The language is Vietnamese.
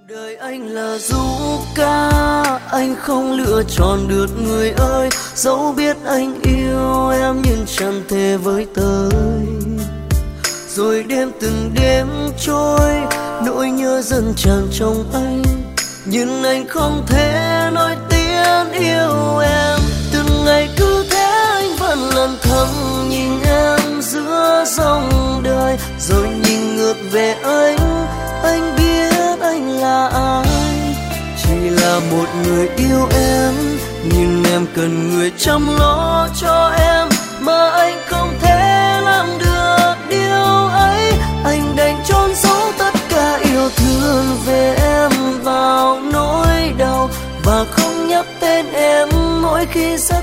Đời anh là du ca, anh không lựa chọn được người ơi. Dẫu biết anh yêu em nhưng chẳng thể với tới. Rồi đêm từng đêm trôi, nỗi nhớ dần tràn trong anh. Nhưng anh không thể nói tiếng yêu em. Từng ngày cứ thế anh vẫn lần thầm nhìn em giữa dòng đời. Rồi nhìn ngược về anh biết anh là ai. Chỉ là một người yêu em, nhưng em cần người chăm lo cho em. Mà anh không thể làm được điều ấy. Anh đành chôn giấu tất cả yêu thương về em vào nỗi đau, và không nhắc tên em mỗi khi giấc